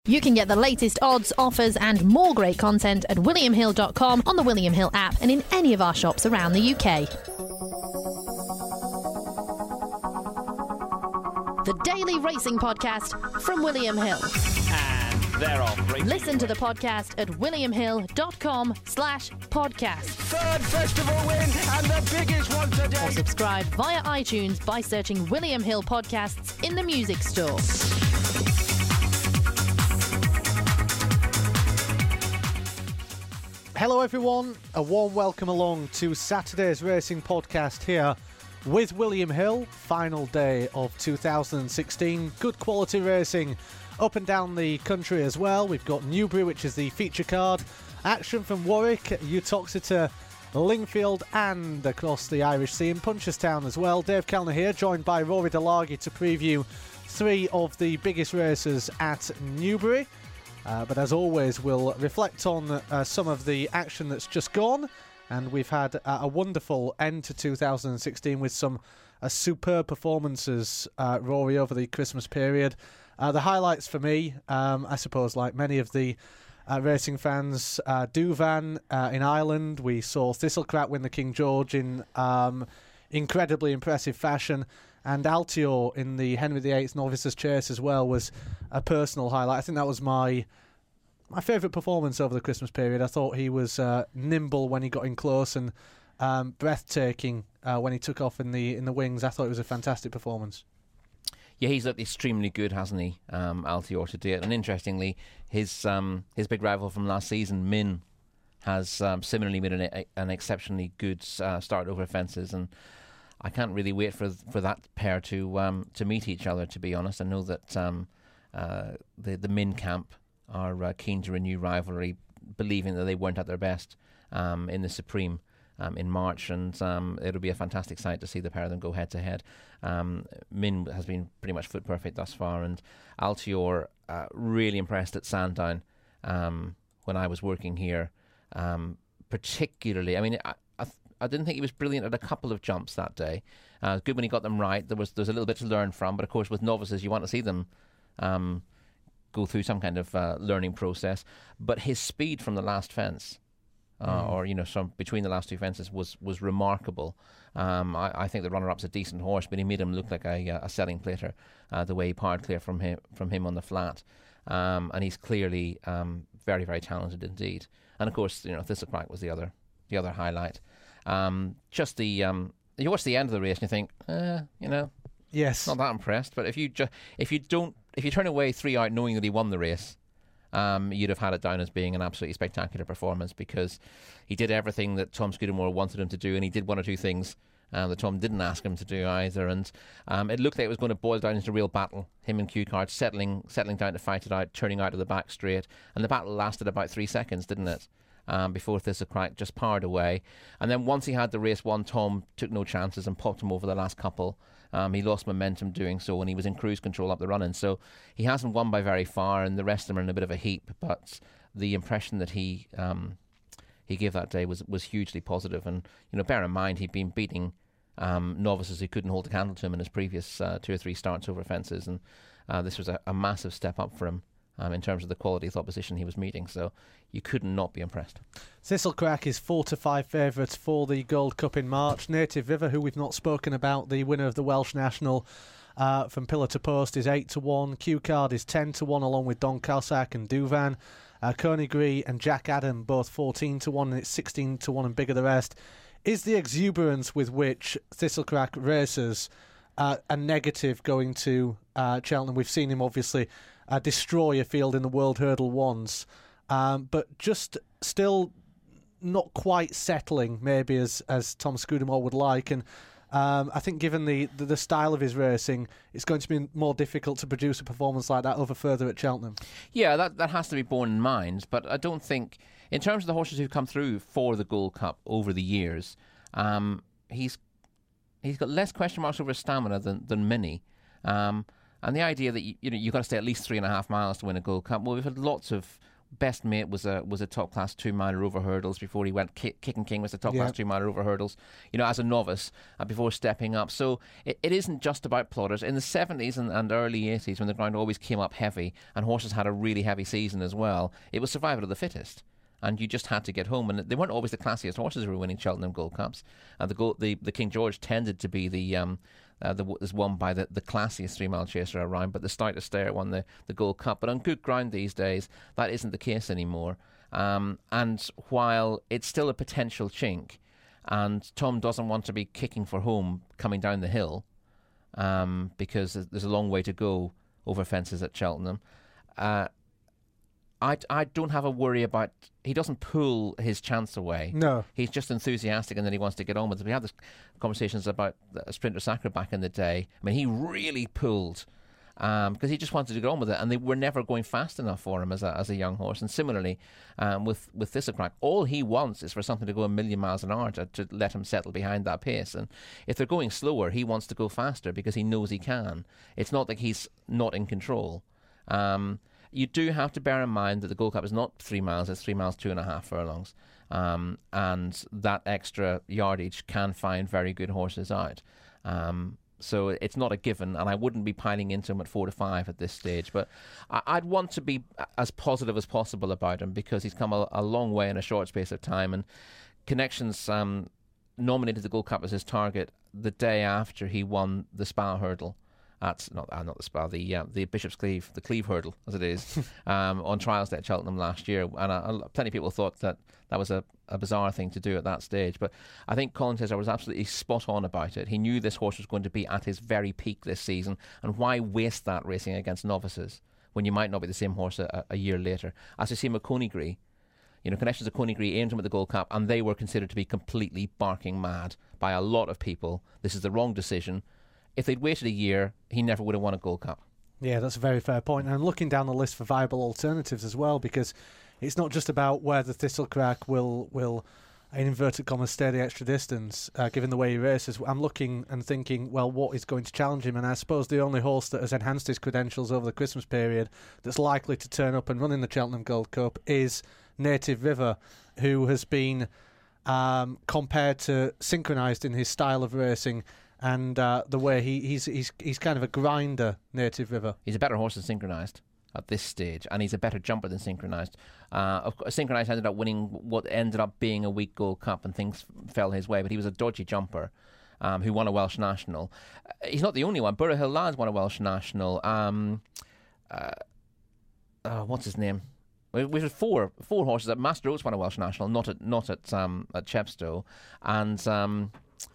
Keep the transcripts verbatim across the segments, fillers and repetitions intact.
You can get the latest odds, offers and more great content at william hill dot com, on the William Hill app and in any of our shops around the U K. The Daily Racing Podcast from William Hill. And they're off. Listen to the podcast at william hill dot com slash podcast. Third festival win and the biggest one today. Or subscribe via iTunes by searching William Hill Podcasts in the music store. Hello everyone, a warm welcome along to Saturday's Racing Podcast here with William Hill. Final day of two thousand sixteen, good quality racing up and down the country as well. We've got Newbury, which is the feature card, action from Warwick, Uttoxeter, Lingfield and across the Irish Sea in Punchestown as well. Dave Kellner here, joined by Rory Delaghi to preview three of the biggest races at Newbury. Uh, but as always, we'll reflect on uh, some of the action that's just gone. And we've had uh, a wonderful end to two thousand sixteen with some uh, superb performances, uh, Rory, over the Christmas period. Uh, the highlights for me, um, I suppose, like many of the uh, racing fans, uh, Douvan uh, in Ireland. We saw Thistlecrack win the King George in um, incredibly impressive fashion. And Altior in the Henry the Eighth Novices Chase as well was a personal highlight. I think that was my my favourite performance over the Christmas period. I thought he was uh, nimble when he got in close and um, breathtaking uh, when he took off in the in the wings. I thought it was a fantastic performance. Yeah, he's looked extremely good, hasn't he, um, Altior, to do it. And interestingly, his um, his big rival from last season, Min, has um, similarly made an, an exceptionally good uh, start over fences, and I can't really wait for for that pair to um, to meet each other, to be honest. I know that um, uh, the, the Min camp are uh, keen to renew rivalry, believing that they weren't at their best um, in the Supreme um, in March, and um, it'll be a fantastic sight to see the pair of them go head-to-head. Um, Min has been pretty much foot perfect thus far, and Altior uh, really impressed at Sandown um, when I was working here, um, particularly. I mean, I, I I didn't think he was brilliant at a couple of jumps that day. Uh, good when he got them right. There was there's a little bit to learn from, but of course with novices you want to see them um, go through some kind of uh, learning process. But his speed from the last fence, uh, mm. or you know, from between the last two fences, was was remarkable. Um, I, I think the runner-up's a decent horse, but he made him look like a, a selling plater uh, the way he parred clear from him from him on the flat, um, and he's clearly um, very very talented indeed. And of course, you know, Thistlecrack was the other the other highlight. Um, just the um, you watch the end of the race and you think, eh, you know, yes, not that impressed. But if you ju- if you don't if you turn away three out knowing that he won the race, um, you'd have had it down as being an absolutely spectacular performance, because he did everything that Tom Scudamore wanted him to do, and he did one or two things uh, that Tom didn't ask him to do either. And um, it looked like it was going to boil down into a real battle. Him and Q-Card settling settling down to fight it out, turning out of the back straight, and the battle lasted about three seconds, didn't it? Um, before Thistlecrack just powered away. And then once he had the race won, Tom took no chances and popped him over the last couple. Um, he lost momentum doing so, and he was in cruise control up the run-in. So he hasn't won by very far, and the rest of them are in a bit of a heap. But the impression that he um, he gave that day was was hugely positive. And you know, bear in mind, he'd been beating um, novices who couldn't hold a candle to him in his previous uh, two or three starts over fences, and uh, this was a, a massive step up for him. Um, in terms of the quality of the opposition he was meeting, so you could not be impressed. Thistlecrack is four to five favourites for the Gold Cup in March. Native River, who we've not spoken about, the winner of the Welsh National uh, from pillar to post, is eight to one. Q-Card is ten to one, along with Don Calsac and Douvan. Uh, Coneygree and Jack Adam both fourteen to one, and it's sixteen to one and bigger the rest. Is the exuberance with which Thistlecrack races uh, a negative going to uh, Cheltenham? We've seen him obviously Uh, destroy a field in the World Hurdle once, um, but just still not quite settling, maybe as as Tom Scudamore would like. And um, I think given the, the, the style of his racing, it's going to be more difficult to produce a performance like that over further at Cheltenham. Yeah, that, that has to be borne in mind, but I don't think, in terms of the horses who've come through for the Gold Cup over the years, um, he's he's got less question marks over his stamina than, than many. Um, And the idea that you, you know, you've got to stay at least three and a half miles to win a Gold Cup. Well, we've had lots of Best Mate was a was a top class two miler over hurdles before he went. Kick, Kicking King was a top Yeah. class two miler over hurdles. You know, as a novice uh, before stepping up. So it, it isn't just about plodders. In the seventies and, and early eighties, when the ground always came up heavy and horses had a really heavy season as well, it was survival of the fittest. And you just had to get home, and they weren't always the classiest horses who were winning Cheltenham Gold Cups. Uh, the, Gold, the the King George tended to be the um, uh, the was won by the, the classiest three mile chaser around, but the stoutest stayer won the, the Gold Cup. But on good ground these days, that isn't the case anymore. Um, and while it's still a potential chink, and Tom doesn't want to be kicking for home coming down the hill, um, because there's a long way to go over fences at Cheltenham. Uh, I, I don't have a worry about... He doesn't pull his chance away. No. He's just enthusiastic and then he wants to get on with it. We had this conversations about Sprinter Sacre back in the day. I mean, he really pulled because um, he just wanted to get on with it, and they were never going fast enough for him as a, as a young horse. And similarly, um, with, with Thistlecrack, all he wants is for something to go a million miles an hour to, to let him settle behind that pace. And if they're going slower, he wants to go faster because he knows he can. It's not like he's not in control. Um... You do have to bear in mind that the Gold Cup is not three miles, it's three miles, two and a half furlongs. Um, and that extra yardage can find very good horses out. Um, so it's not a given, and I wouldn't be piling into him at four to five at this stage. But I- I'd want to be as positive as possible about him because he's come a, a long way in a short space of time. And Connections um, nominated the Gold Cup as his target the day after he won the Spa Hurdle. At not uh, not the Spa, the uh, the Bishop's Cleeve, the Cleeve Hurdle, as it is, um, on trials day at Cheltenham last year, and uh, plenty of people thought that that was a, a bizarre thing to do at that stage. But I think Colin Tisdale was absolutely spot on about it. He knew this horse was going to be at his very peak this season, and why waste that racing against novices when you might not be the same horse a, a year later? As you see, Coneygree, you know, Connections of Coneygree aimed him at the Gold Cup, and they were considered to be completely barking mad by a lot of people. This is the wrong decision. If they'd waited a year, he never would have won a Gold Cup. Yeah, that's a very fair point. And I'm looking down the list for viable alternatives as well, because it's not just about whether Thistlecrack will, will in inverted commas, stay the extra distance, uh, given the way he races. I'm looking and thinking, well, what is going to challenge him? And I suppose the only horse that has enhanced his credentials over the Christmas period that's likely to turn up and run in the Cheltenham Gold Cup is Native River, who has been um, compared to synchronised in his style of racing. And uh, the way he, he's he's he's kind of a grinder, Native River. He's a better horse than Synchronised at this stage, and he's a better jumper than Synchronised. Uh, of course, Synchronised ended up winning what ended up being a weak Gold Cup, and things fell his way. But he was a dodgy jumper um, who won a Welsh National. Uh, he's not the only one. Borough Hill Lads won a Welsh National. Um, uh, uh, what's his name? We've had four four horses. Master Oates won a Welsh National, not at not at um, at Chepstow, and. Um,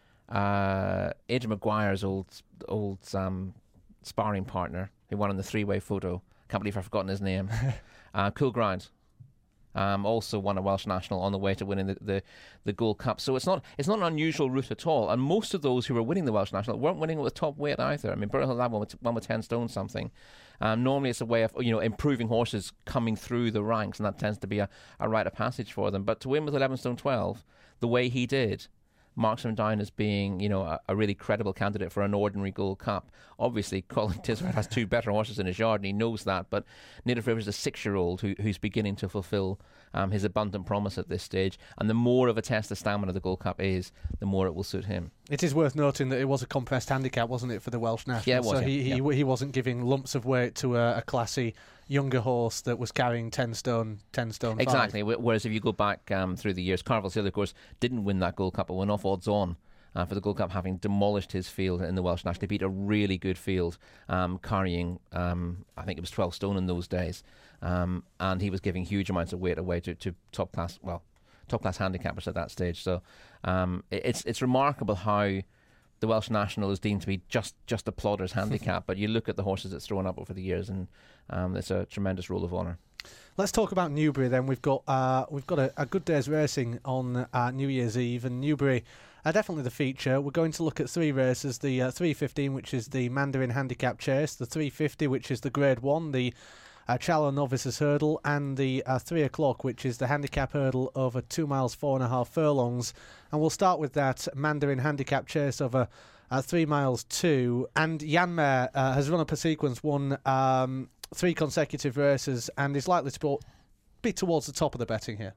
Uh, Adrian Maguire's old old um, sparring partner who won in the three-way photo. Can't believe I've forgotten his name. uh, Cool Ground um, also won a Welsh National on the way to winning the, the, the Gold Cup. So it's not it's not an unusual route at all. And most of those who were winning the Welsh National weren't winning with top weight either. I mean, Borough Hill Lad won with, won with ten stone something. Um, normally it's a way of you know improving horses coming through the ranks, and that tends to be a, a rite of passage for them. But to win with eleven stone twelve, the way he did, marks him down as being, you know, a, a really credible candidate for an ordinary Gold Cup. Obviously, Colin Tisdale has two better horses in his yard, and he knows that. But Native River is a six-year-old who, who's beginning to fulfil um, his abundant promise at this stage. And the more of a test of stamina the Gold Cup is, the more it will suit him. It is worth noting that it was a compressed handicap, wasn't it, for the Welsh National? Yeah, it was. So yeah. he, he yeah. he wasn't giving lumps of weight to a, a classy younger horse that was carrying ten stone, ten stone. Exactly. Five. Whereas if you go back um, through the years, Carnival Hill, of course, didn't win that Gold Cup, but went off odds on. Uh, for the Gold Cup, having demolished his field in the Welsh National. He beat a really good field, um, carrying, um, I think it was twelve stone in those days, um, and he was giving huge amounts of weight away to, to top class, well, top class handicappers at that stage. So um, it, it's it's remarkable how the Welsh National is deemed to be just, just a plodder's handicap, but you look at the horses it's thrown up over the years, and um, it's a tremendous roll of honour. Let's talk about Newbury then. We've got uh, we've got a, a good day's racing on uh, New Year's Eve, and Newbury are definitely the feature. We're going to look at three races: the uh, three fifteen, which is the Mandarin Handicap Chase; the three fifty, which is the Grade One, the uh, Challow Novices Hurdle; and the uh, three o'clock, which is the Handicap Hurdle over two miles four and a half furlongs. And we'll start with that Mandarin Handicap Chase over uh, three miles two. And Yanmar uh, has run up a sequence, won Um, three consecutive races, and is likely to put be towards the top of the betting here.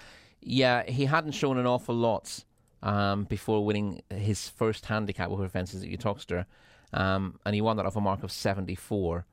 Yeah, he hadn't shown an awful lot um, before winning his first handicap over fences at Uttoxeter, um, and he won that off a mark of seventy-four.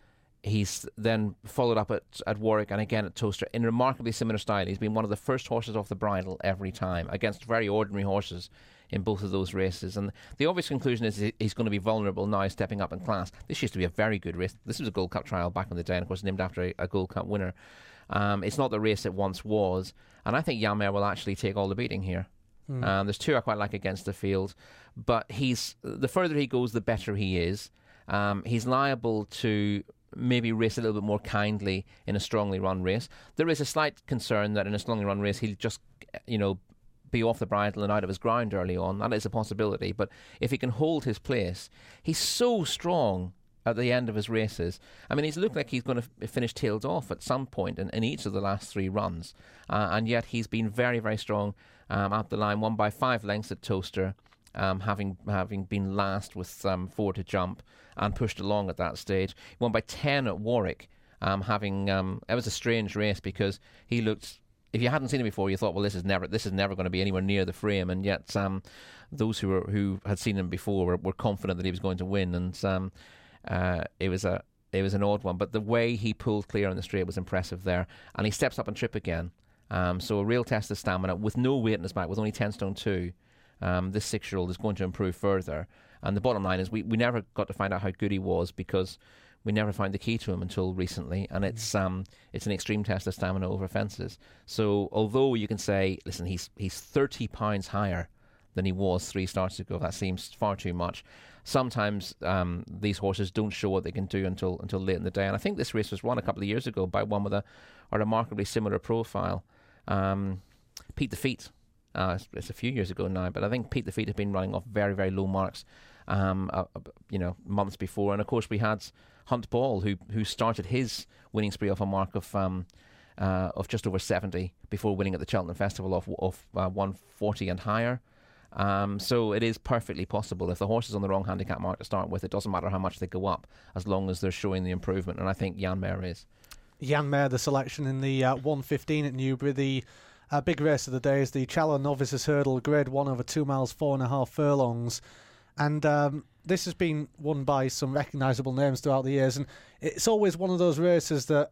He's then followed up at, at Warwick and again at Towcester in remarkably similar style. He's been one of the first horses off the bridle every time against very ordinary horses in both of those races. And the obvious conclusion is he's going to be vulnerable now stepping up in class. This used to be a very good race. This was a Gold Cup trial back in the day, and of course named after a, a Gold Cup winner. Um, it's not the race it once was, and I think Jan Mer will actually take all the beating here. Mm. Um, there's two I quite like against the field, but he's the further he goes, the better he is. Um, he's liable to maybe race a little bit more kindly in a strongly run race. There is a slight concern that in a strongly run race he'll just, you know, be off the bridle and out of his ground early on. That is a possibility, but if he can hold his place, he's so strong at the end of his races. I mean, he's looked like he's going to finish tailed off at some point in, in each of the last three runs, uh, and yet he's been very, very strong um, at the line, won by five lengths at Towcester, um, having having been last with um, four to jump and pushed along at that stage. He won by ten at Warwick, um, having um, it was a strange race because he looked. If you hadn't seen him before, you thought, well, this is never this is never going to be anywhere near the frame, and yet um, those who were who had seen him before were, were confident that he was going to win, and um, uh, it was a it was an odd one. But the way he pulled clear on the straight was impressive there, and he steps up and trip again. Um, so a real test of stamina with no weight in his back, with only ten stone two. Um, this six-year-old is going to improve further, and the bottom line is we, we never got to find out how good he was because we never found the key to him until recently, and it's um it's an extreme test of stamina over fences. So although you can say, listen, he's he's thirty pounds higher than he was three starts ago, that seems far too much. Sometimes um, these horses don't show what they can do until until late in the day, and I think this race was won a couple of years ago by one with a, a remarkably similar profile, um, Pete the Feet. Uh, it's, it's a few years ago now, but I think Pete the Feet had been running off very, very low marks, um, uh, you know, months before. And of course, we had Hunt Ball, who who started his winning spree off a mark of um, uh, of just over seventy before winning at the Cheltenham Festival off of uh, one forty and higher. Um, so it is perfectly possible if the horse is on the wrong handicap mark to start with. It doesn't matter how much they go up, as long as they're showing the improvement. And I think Jan Mer is. Jan Mer, the selection in the uh, one fifteen at Newbury, the. A big race of the day is the Challow Novices Hurdle, grade one over two miles, four and a half furlongs. And um, this has been won by some recognisable names throughout the years. And it's always one of those races that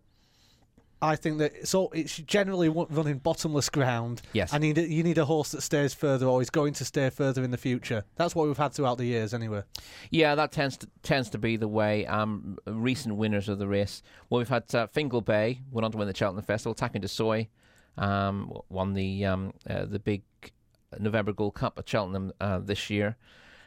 I think that it's, all, it's generally running bottomless ground. Yes. And you need, you need a horse that stays further or is going to stay further in the future. That's what we've had throughout the years anyway. Yeah, that tends to, tends to be the way. Um, recent winners of the race. Well, we've had uh, Fingal Bay, went on to win the Cheltenham Festival, Taking to Soy. Um, won the um, uh, the big November Gold Cup at Cheltenham uh, this year,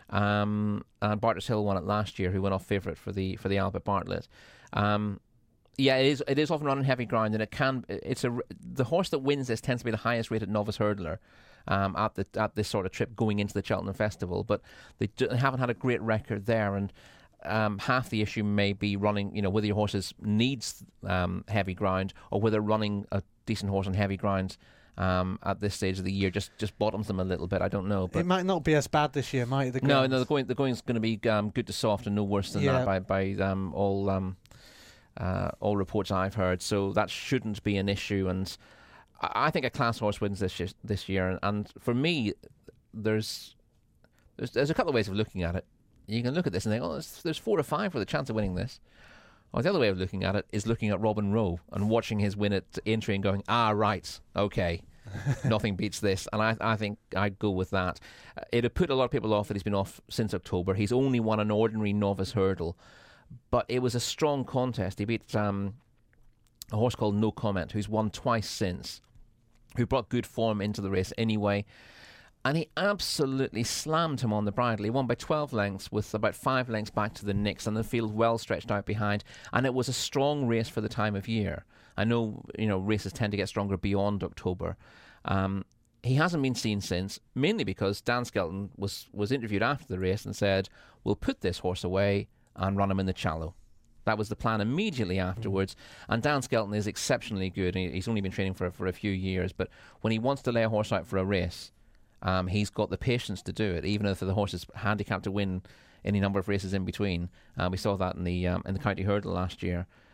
um, and Barters Hill won it last year, who went off favourite for the for the Albert Bartlett. Um, yeah, it is it is often running heavy ground, and it can it's a the horse that wins this tends to be the highest rated novice hurdler um, at the at this sort of trip going into the Cheltenham Festival, but they, do, they haven't had a great record there, and Um, half the issue may be running, you know, whether your horse needs um, heavy ground or whether running a decent horse on heavy ground um, at this stage of the year just, just bottoms them a little bit. I don't know. But it might not be as bad this year, might it? No, no, the going the going's going to be um, good to soft and no worse than yeah. that by by um, all um, uh, all reports I've heard. So that shouldn't be an issue. And I, I think a class horse wins this year, this year. And, and for me, there's, there's there's a couple of ways of looking at it. You can look at this and think, oh, there's, there's four or five with a chance of winning this. Or the other way of looking at it is looking at Robin Rowe and watching his win at Aintree and going, ah, right, okay, nothing beats this. And I, I think I'd go with that. Uh, it had put a lot of people off that he's been off since October. He's only won an ordinary novice hurdle, but it was a strong contest. He beat um, a horse called No Comment, who's won twice since, who brought good form into the race anyway. And he absolutely slammed him on the bridle. He won by twelve lengths with about five lengths back to the Nicks and the field well stretched out behind. And it was a strong race for the time of year. I know, you know, races tend to get stronger beyond October. Um, he hasn't been seen since, mainly because Dan Skelton was, was interviewed after the race and said, we'll put this horse away and run him in the Challow. That was the plan immediately afterwards. And Dan Skelton is exceptionally good. He's only been training for, for a few years. But when he wants to lay a horse out for a race, Um, he's got the patience to do it, even if the horse is handicapped to win any number of races in between. Uh, we saw that in the um, in the County Hurdle last year.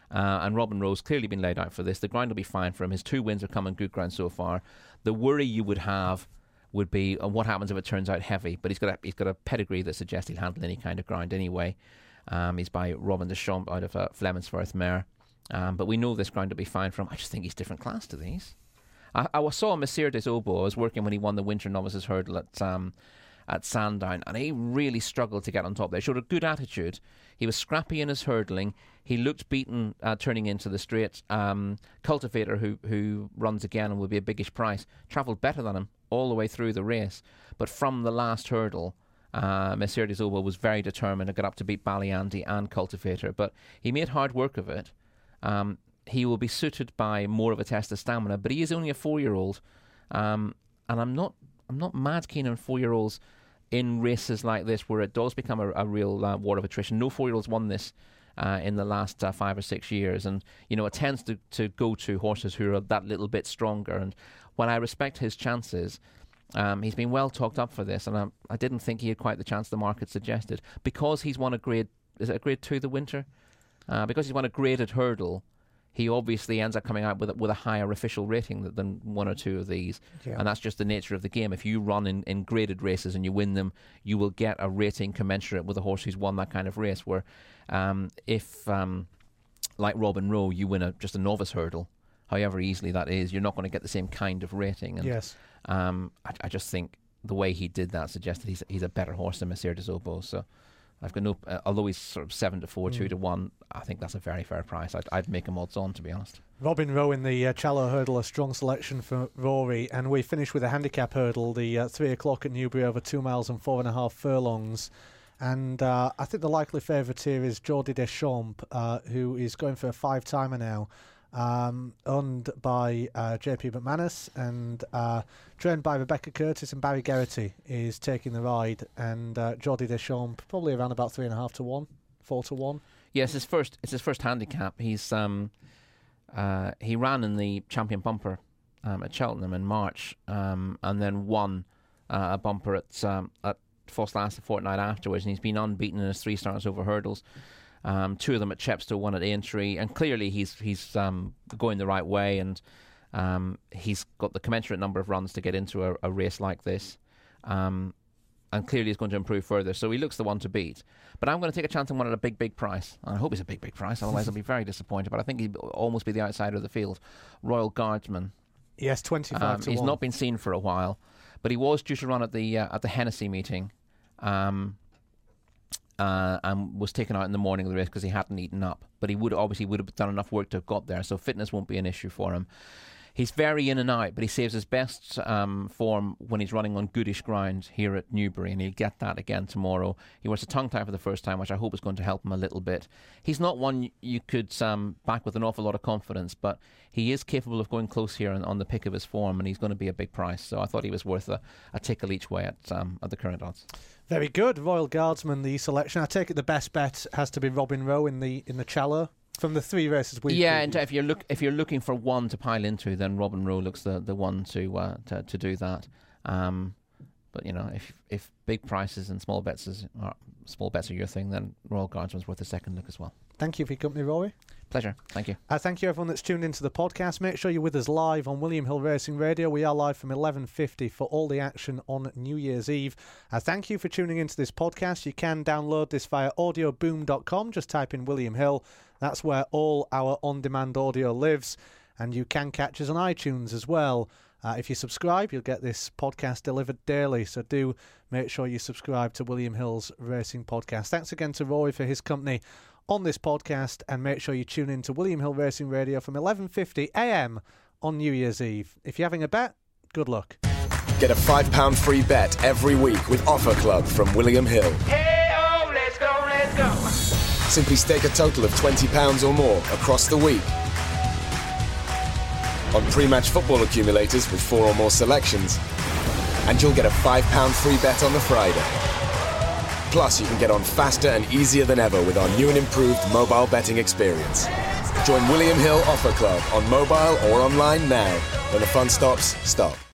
Uh, and Robin Rowe's clearly been laid out for this. The ground will be fine for him. His two wins have come on good ground so far. The worry you would have would be uh, what happens if it turns out heavy. But he's got a, he's got a pedigree that suggests he'll handle any kind of ground anyway. Um, he's by Robin Deschamps out of uh, Flemingsworth Mare. Um, but we know this ground will be fine for him. I just think he's different class to these. I, I saw Messire des Obeaux. I was working when he won the Winter Novices Hurdle at um, at Sandown, and he really struggled to get on top there. He showed a good attitude. He was scrappy in his hurdling. He looked beaten uh, turning into the straight. Um, Cultivator, who who runs again and will be a biggish price, travelled better than him all the way through the race. But from the last hurdle, uh, Messire des Obeaux was very determined to get up to beat Ballyandy and Cultivator. But he made hard work of it. Um, he will be suited by more of a test of stamina, but he is only a four-year-old, um, and I'm not I'm not mad keen on four-year-olds in races like this where it does become a, a real uh, war of attrition. No four-year-olds won this uh, in the last uh, five or six years, and you know it tends to, to go to horses who are that little bit stronger. And while I respect his chances, um, he's been well talked up for this, and I, I didn't think he had quite the chance the market suggested because he's won a grade. Is it a grade two the winter? Uh, because he's won a graded hurdle, he obviously ends up coming out with a, with a higher official rating than, than one or two of these. Yeah. And that's just the nature of the game. If you run in, in graded races and you win them, you will get a rating commensurate with a horse who's won that kind of race. Where um, if, um, like Robin Rowe, you win a, just a novice hurdle, however easily that is, you're not going to get the same kind of rating. And, yes. Um, I, I just think the way he did that suggested he's, he's a better horse than Messire des Obeaux. So I've got no, uh, although he's sort of seven to four, mm. two to one. I think that's a very fair price. I'd, I'd make him odds on, to be honest. Robin Rowe in the uh, Challow Hurdle, a strong selection for Rory, and we finish with a handicap hurdle, the uh, three o'clock at Newbury over two miles and four and a half furlongs. And uh, I think the likely favourite here is Jordi Deschamps, uh, who is going for a five-timer now. Um, owned by uh, J P McManus and uh, trained by Rebecca Curtis, and Barry Geraghty is taking the ride, and uh, Jordi Deschamps probably around about three and a half to one, four to one. Yes, his first it's his first handicap. He's um, uh, he ran in the Champion Bumper um, at Cheltenham in March, um, and then won uh, a bumper at um, at Fosslas a fortnight afterwards, and he's been unbeaten in his three starts over hurdles. Um, two of them at Chepstow, one at Aintree, and clearly he's he's um, going the right way, and um, he's got the commensurate number of runs to get into a, a race like this, um, and clearly he's going to improve further. So he looks the one to beat. But I'm going to take a chance on one at a big, big price. I hope it's a big, big price, otherwise I'll be very disappointed. But I think he'd almost be the outsider of the field. Royal Guardsman. Yes, twenty-five um, to he's one. not been seen for a while, but he was due to run at the uh, at the Hennessy meeting. Um, Uh, and was taken out in the morning of the race because he hadn't eaten up. But he would obviously would have done enough work to have got there, so fitness won't be an issue for him. He's very in and out, but he saves his best um, form when he's running on goodish ground here at Newbury, and he'll get that again tomorrow. He was a tongue tie for the first time, which I hope is going to help him a little bit. He's not one you could um, back with an awful lot of confidence, but he is capable of going close here on, on the pick of his form, and he's going to be a big price. So I thought he was worth a, a tickle each way at um, at the current odds. Very good. Royal Guardsman, the selection. I take it the best bet has to be Robin Rowe in the in the Challow from the three races we've Yeah, previewed. and if you're look if you're looking for one to pile into, then Robin Rowe looks the, the one to, uh, to to do that. Um, but you know, if if big prices and small bets is uh, small bets are your thing, then Royal Guardsman's worth a second look as well. Thank you for your company, Rory. Pleasure. Thank you. Uh, thank you, everyone that's tuned into the podcast. Make sure you're with us live on William Hill Racing Radio. We are live from eleven fifty for all the action on New Year's Eve. Uh, thank you for tuning into this podcast. You can download this via audio boom dot com. Just type in William Hill. That's where all our on-demand audio lives. And you can catch us on iTunes as well. Uh, if you subscribe, you'll get this podcast delivered daily. So do make sure you subscribe to William Hill's Racing Podcast. Thanks again to Rory for his company on this podcast, and make sure you tune in to William Hill Racing Radio from eleven fifty a m on New Year's Eve. If you're having a bet, good luck. Get a five pound free bet every week with Offer Club from William Hill. Hey-oh, let's go, let's go. Simply stake a total of twenty pounds or more across the week on pre-match football accumulators with four or more selections, and you'll get a five pound free bet on the Friday. Plus, you can get on faster and easier than ever with our new and improved mobile betting experience. Join William Hill Offer Club on mobile or online now. When the fun stops, stop.